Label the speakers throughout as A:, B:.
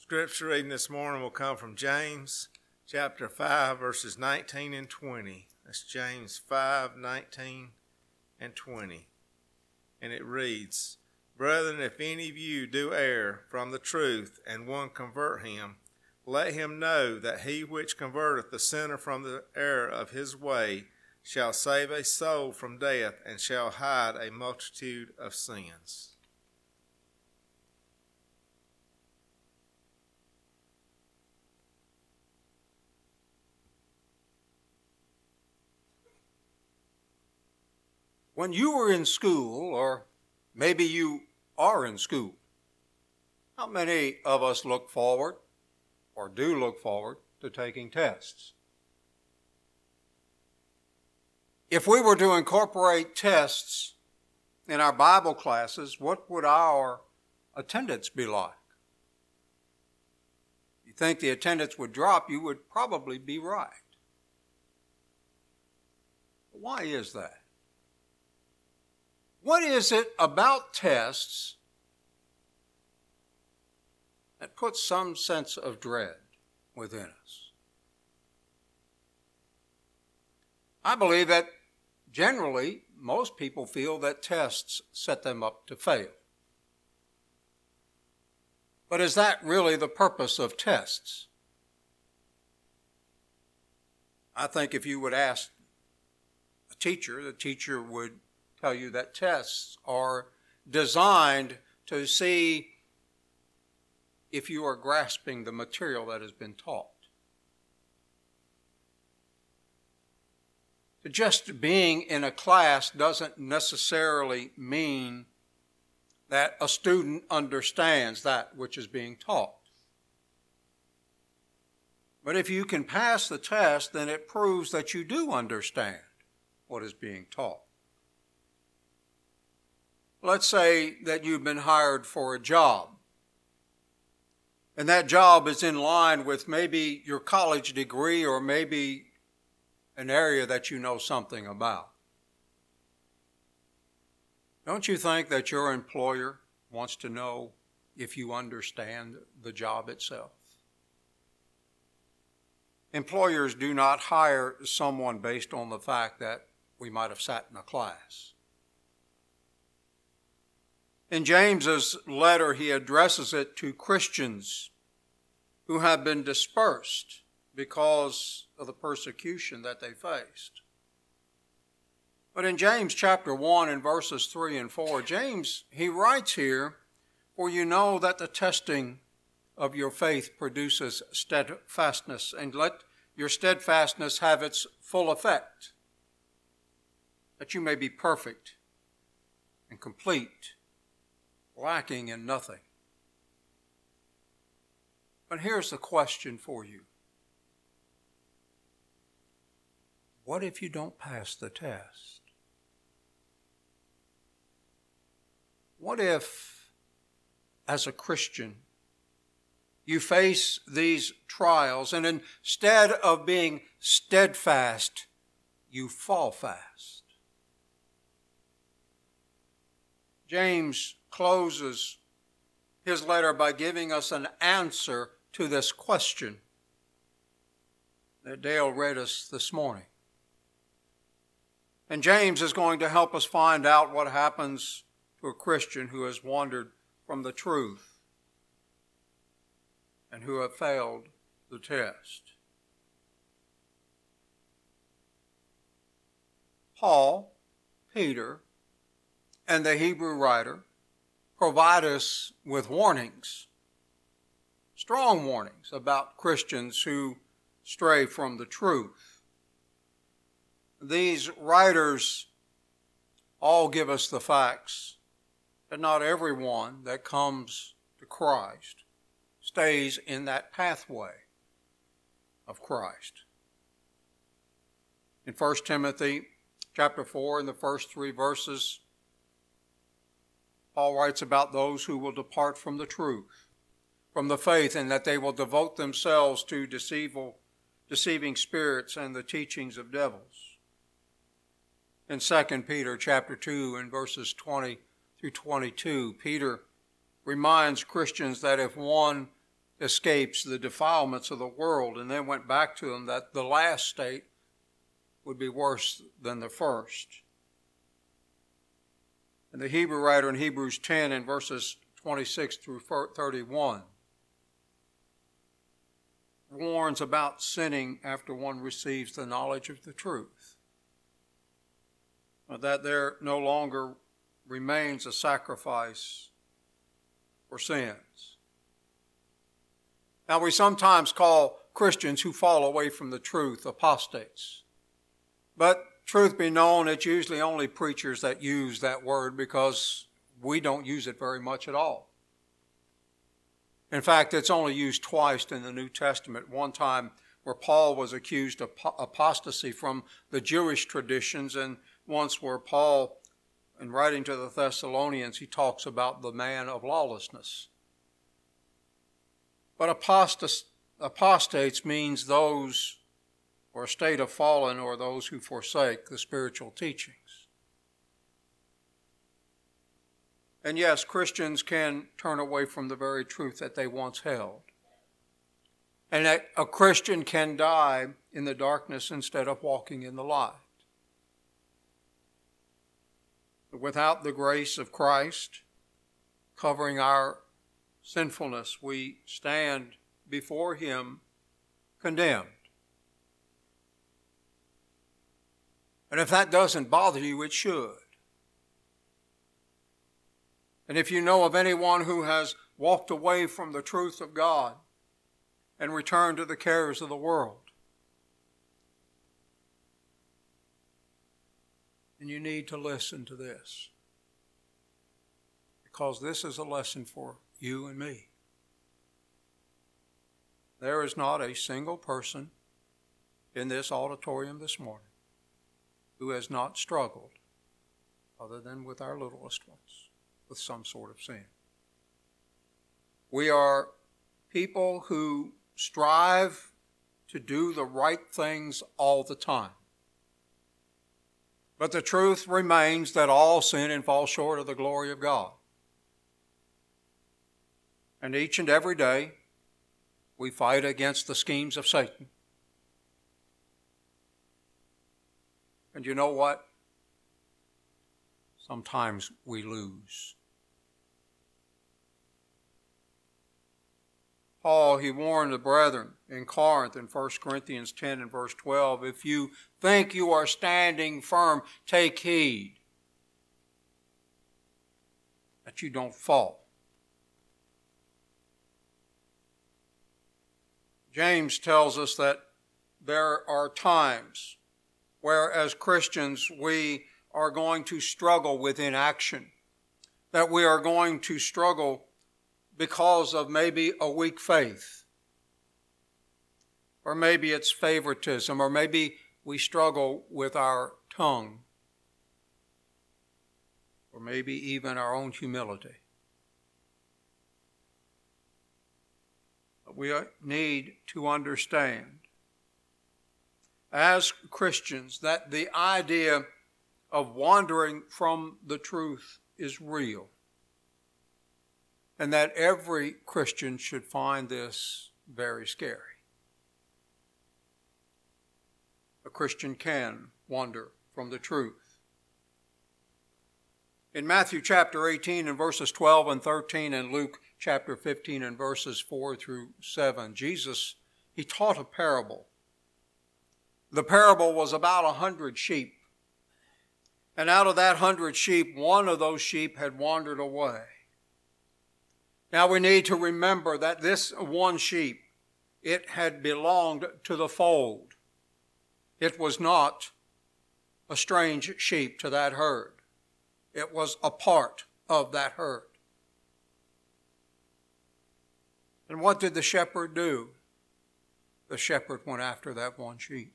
A: Scripture reading this morning will come from James chapter 5, verses 19 and 20. That's James 5, 19 and 20. And it reads, Brethren, if any of you do err from the truth, and one convert him, let him know that he which converteth the sinner from the error of his way shall save a soul from death, and shall hide a multitude of sins.
B: When you were in school, or maybe you are in school, how many of us look forward, or do look forward, to taking tests? If we were to incorporate tests in our Bible classes, what would our attendance be like? You think the attendance would drop, you would probably be right. Why is that? What is it about tests that puts some sense of dread within us? I believe that generally most people feel that tests set them up to fail. But is that really the purpose of tests? I think if you would ask a teacher, the teacher would tell you that tests are designed to see if you are grasping the material that has been taught. Just being in a class doesn't necessarily mean that a student understands that which is being taught. But if you can pass the test, then it proves that you do understand what is being taught. Let's say that you've been hired for a job, and that job is in line with maybe your college degree or maybe an area that you know something about. Don't you think that your employer wants to know if you understand the job itself? Employers do not hire someone based on the fact that we might have sat in a class. In James's letter, he addresses it to Christians who have been dispersed because of the persecution that they faced. But in James chapter 1 and verses 3 and 4, James, he writes here, For you know that the testing of your faith produces steadfastness, and let your steadfastness have its full effect, that you may be perfect and complete, lacking in nothing. But here's the question for you. What if you don't pass the test? What if, as a Christian, you face these trials and instead of being steadfast, you fall fast? James closes his letter by giving us an answer to this question that Dale read us this morning. And James is going to help us find out what happens to a Christian who has wandered from the truth and who have failed the test. Paul, Peter, and the Hebrew writer provide us with warnings, strong warnings about Christians who stray from the truth. These writers all give us the facts that not everyone that comes to Christ stays in that pathway of Christ. In 1 Timothy chapter 4, in the first 3 verses, Paul writes about those who will depart from the truth, from the faith, and that they will devote themselves to deceiving spirits and the teachings of devils. In 2 Peter chapter 2, in verses 20 through 22, Peter reminds Christians that if one escapes the defilements of the world, and then went back to them, that the last state would be worse than the first. And the Hebrew writer in Hebrews 10 in verses 26 through 31 warns about sinning after one receives the knowledge of the truth, that there no longer remains a sacrifice for sins. Now, we sometimes call Christians who fall away from the truth apostates. But truth be known, it's usually only preachers that use that word, because we don't use it very much at all. In fact, it's only used twice in the New Testament. One time where Paul was accused of apostasy from the Jewish traditions, and once where Paul, in writing to the Thessalonians, he talks about the man of lawlessness. But apostates means those, or a state of fallen, or those who forsake the spiritual teachings. And yes, Christians can turn away from the very truth that they once held. And that a Christian can die in the darkness instead of walking in the light. Without the grace of Christ covering our sinfulness, we stand before Him condemned. And if that doesn't bother you, it should. And if you know of anyone who has walked away from the truth of God and returned to the cares of the world, then you need to listen to this, because this is a lesson for you and me. There is not a single person in this auditorium this morning who has not struggled, other than with our littlest ones, with some sort of sin. We are people who strive to do the right things all the time. But the truth remains that all sin and fall short of the glory of God. And each and every day, we fight against the schemes of Satan. And you know what? Sometimes we lose. Paul, he warned the brethren in Corinth in 1 Corinthians 10 and verse 12, if you think you are standing firm, take heed that you don't fall. James tells us that there are times where, as Christians, we are going to struggle with inaction, that we are going to struggle because of maybe a weak faith, or maybe it's favoritism, or maybe we struggle with our tongue, or maybe even our own humility. But we need to understand, as Christians, that the idea of wandering from the truth is real. And that every Christian should find this very scary. A Christian can wander from the truth. In Matthew chapter 18 and verses 12 and 13, and Luke chapter 15 and verses 4 through 7, Jesus, he taught a parable. The parable was about 100 sheep. And out of that 100 sheep, one of those sheep had wandered away. Now we need to remember that this one sheep, it had belonged to the fold. It was not a strange sheep to that herd. It was a part of that herd. And what did the shepherd do? The shepherd went after that one sheep.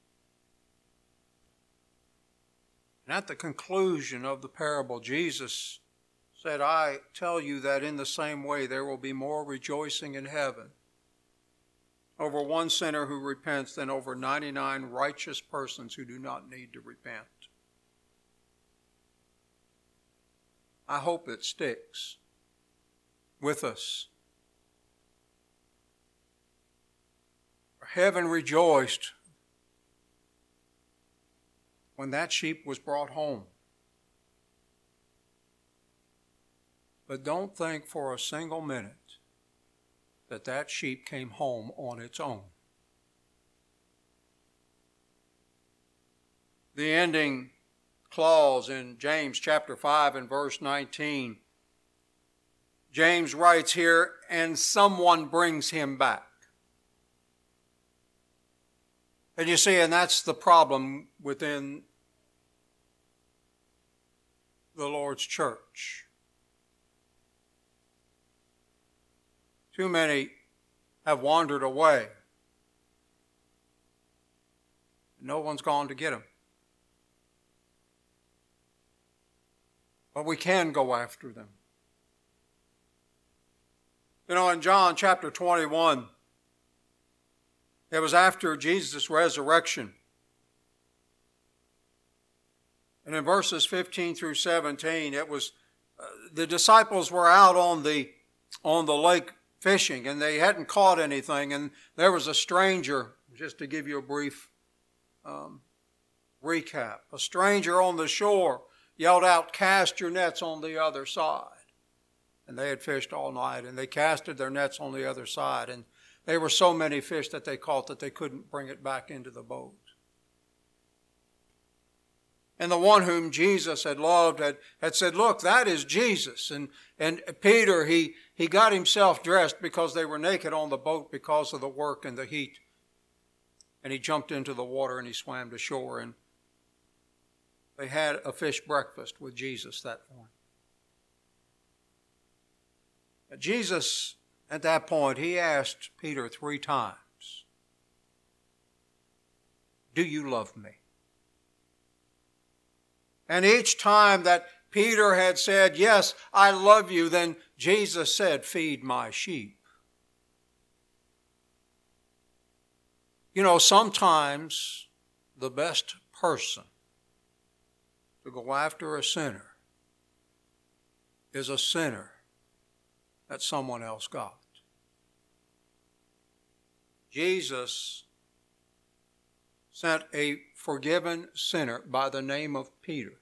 B: And at the conclusion of the parable, Jesus said, I tell you that in the same way there will be more rejoicing in heaven over one sinner who repents than over 99 righteous persons who do not need to repent. I hope it sticks with us. heaven rejoiced when that sheep was brought home. But don't think for a single minute that that sheep came home on its own. The ending clause in James chapter 5 and verse 19, James writes here, and someone brings him back. And you see, and that's the problem within the Lord's church. Too many have wandered away. No one's gone to get them. But we can go after them. You know, in John chapter 21, it was after Jesus' resurrection. And in verses 15 through 17, it was the disciples were out on the lake fishing, and they hadn't caught anything, and there was a stranger, just to give you a brief recap. A stranger on the shore yelled out, "Cast your nets on the other side." And they had fished all night, and they casted their nets on the other side, and there were so many fish that they caught that they couldn't bring it back into the boat. And the one whom Jesus had loved had said, "Look, that is Jesus." And Peter, he got himself dressed because they were naked on the boat because of the work and the heat. And he jumped into the water and he swam to shore. And they had a fish breakfast with Jesus that morning. Jesus, at that point, he asked Peter 3 times, "Do you love me?" And each time that Peter had said, "Yes, I love you," then Jesus said, "Feed my sheep." You know, sometimes the best person to go after a sinner is a sinner that someone else got. Jesus sent a forgiven sinner by the name of Peter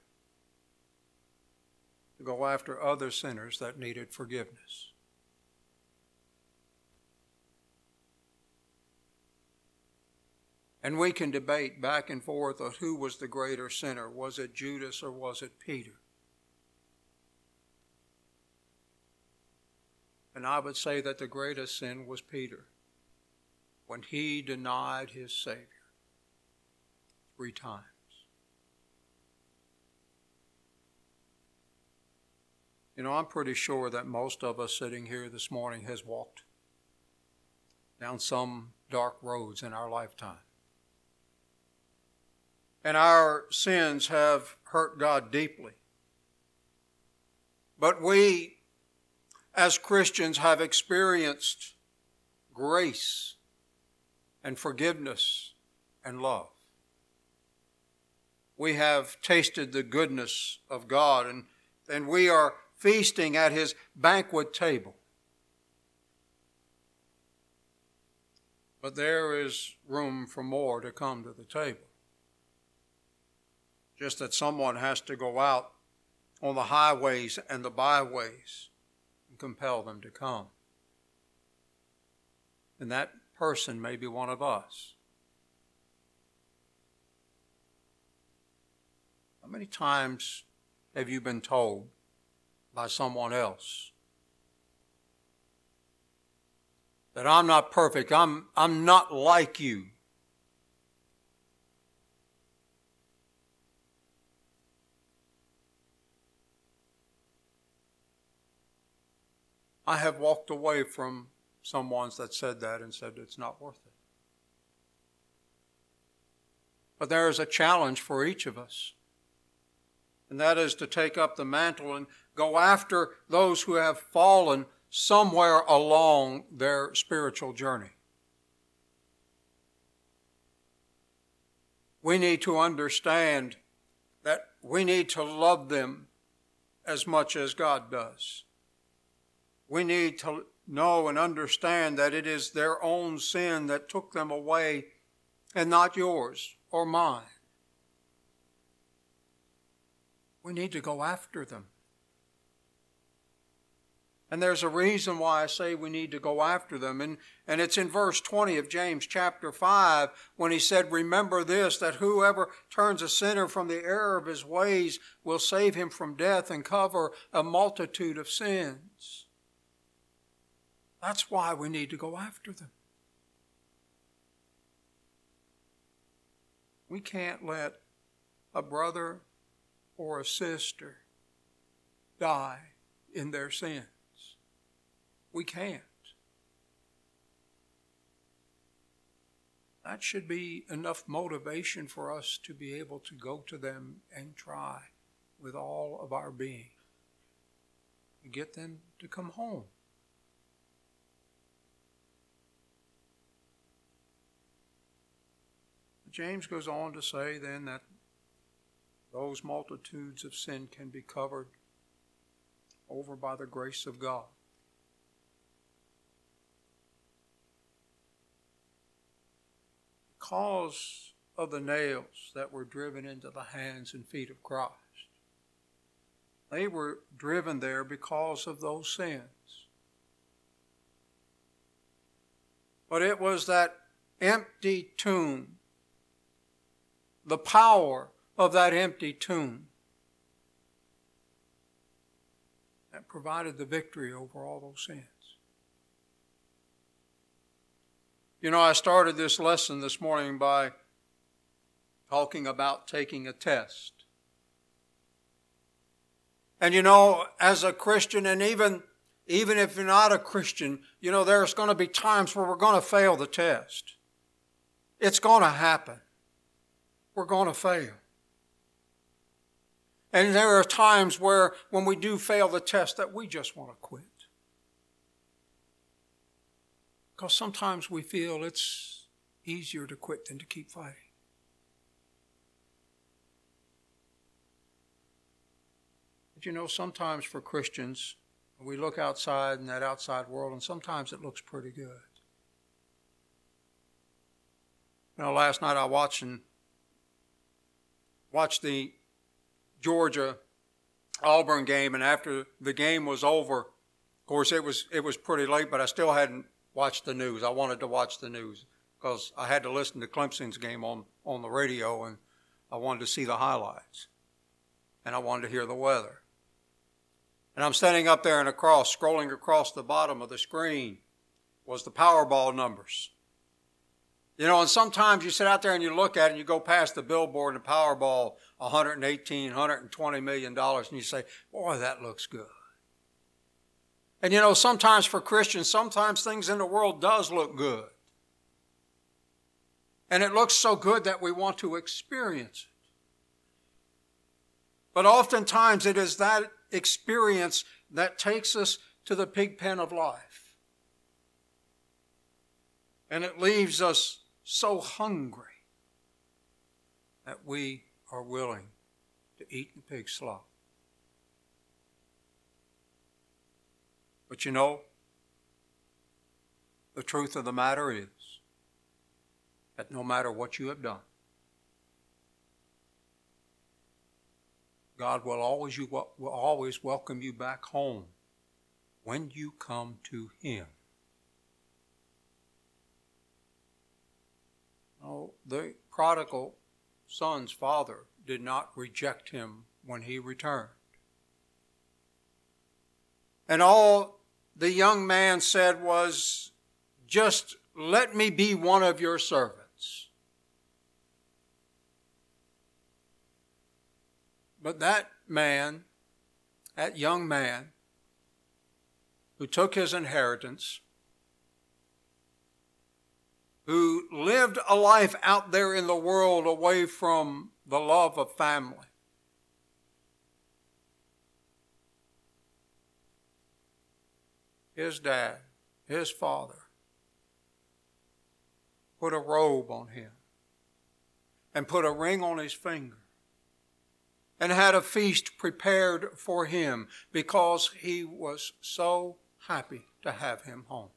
B: to go after other sinners that needed forgiveness. And we can debate back and forth of who was the greater sinner. Was it Judas or was it Peter? And I would say that the greatest sin was Peter when he denied his Savior 3 times. You know, I'm pretty sure that most of us sitting here this morning has walked down some dark roads in our lifetime. And our sins have hurt God deeply. But we, as Christians, have experienced grace and forgiveness and love. We have tasted the goodness of God, and we are feasting at His banquet table. But there is room for more to come to the table. Just that someone has to go out on the highways and the byways and compel them to come. And that person may be one of us. How many times have you been told by someone else that I'm not perfect, I'm not like you? I have walked away from someone that said that and said it's not worth it. But there is a challenge for each of us. And that is to take up the mantle and go after those who have fallen somewhere along their spiritual journey. We need to understand that we need to love them as much as God does. We need to know and understand that it is their own sin that took them away and not yours or mine. We need to go after them. And there's a reason why I say we need to go after them. And it's in verse 20 of James chapter 5 when he said, remember this, that whoever turns a sinner from the error of his ways will save him from death and cover a multitude of sins. That's why we need to go after them. We can't let a brother or a sister die in their sins. We can't. That should be enough motivation for us to be able to go to them and try with all of our being to get them to come home. James goes on to say then that those multitudes of sin can be covered over by the grace of God. Because of the nails that were driven into the hands and feet of Christ. They were driven there because of those sins. But it was that empty tomb, the power of that empty tomb, that provided the victory over all those sins. You know, I started this lesson this morning by talking about taking a test. And you know, as a Christian, and even if you're not a Christian, you know, there's going to be times where we're going to fail the test. It's going to happen. We're going to fail. And there are times where when we do fail the test that we just want to quit. Because sometimes we feel it's easier to quit than to keep fighting. But you know, sometimes for Christians, we look outside in that outside world, and sometimes it looks pretty good. You know, last night I watched the Georgia-Auburn game, and after the game was over, of course it was pretty late, but I still hadn't watched the news. I wanted to watch the news because I had to listen to Clemson's game on the radio, and I wanted to see the highlights, and I wanted to hear the weather. And I'm standing up there and scrolling across the bottom of the screen was the Powerball numbers. You know, and sometimes you sit out there and you look at it and you go past the billboard and the Powerball, $118, $120 million, and you say, boy, that looks good. And you know, sometimes for Christians, sometimes things in the world does look good. And it looks so good that we want to experience it. But oftentimes it is that experience that takes us to the pig pen of life. And it leaves us so hungry that we are willing to eat the pig slop. But you know, the truth of the matter is that no matter what you have done, God will always welcome you back home when you come to Him. Oh, the prodigal son's father did not reject him when he returned. And all the young man said was, just let me be one of your servants. But that young man, who took his inheritance, who lived a life out there in the world away from the love of family, his dad, his father, put a robe on him and put a ring on his finger and had a feast prepared for him because he was so happy to have him home.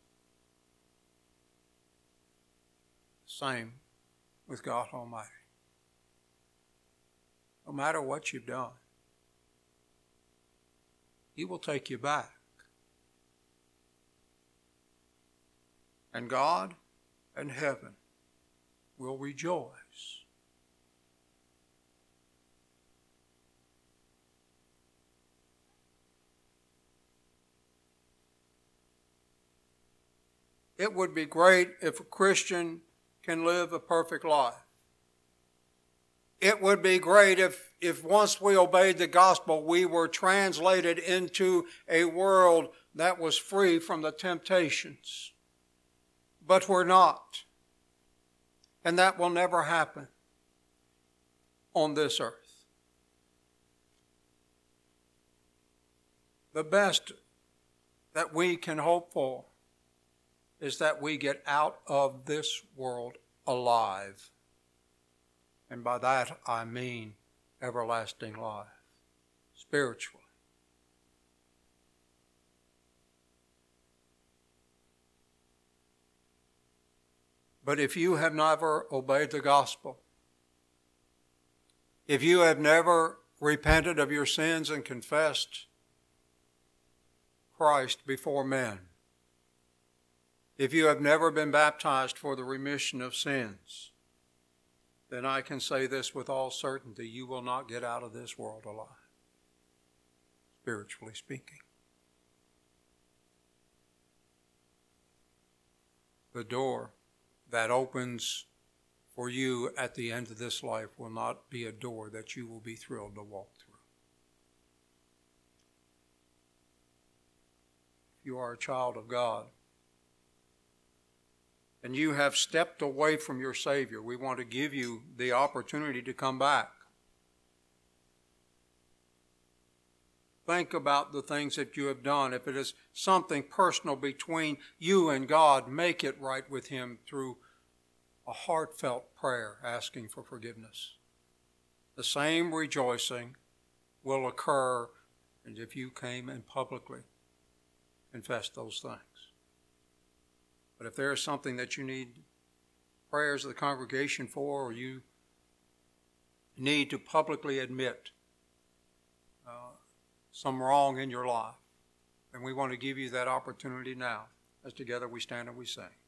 B: Same with God Almighty. No matter what you've done, He will take you back. And God and heaven will rejoice. It would be great if a Christian can live a perfect life. It would be great if once we obeyed the gospel, we were translated into a world that was free from the temptations. But we're not. And that will never happen on this earth. The best that we can hope for is that we get out of this world alive. And by that I mean everlasting life, spiritually. But if you have never obeyed the gospel, if you have never repented of your sins and confessed Christ before men, if you have never been baptized for the remission of sins, then I can say this with all certainty: you will not get out of this world alive, spiritually speaking. The door that opens for you at the end of this life will not be a door that you will be thrilled to walk through. If you are a child of God and you have stepped away from your Savior, we want to give you the opportunity to come back. Think about the things that you have done. If it is something personal between you and God, make it right with Him through a heartfelt prayer asking for forgiveness. The same rejoicing will occur as if you came and publicly confessed those things. But if there is something that you need prayers of the congregation for, or you need to publicly admit some wrong in your life, then we want to give you that opportunity now as together we stand and we sing.